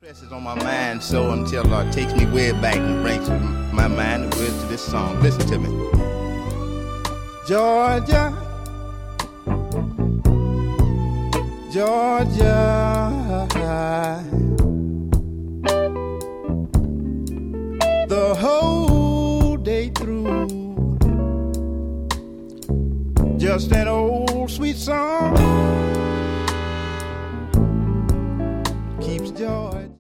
Is on my mind so until takes me way back and brings to my mind the words to this song. Listen to me. Georgia, Georgia, the whole day through, just an old sweet song keeps Georgia.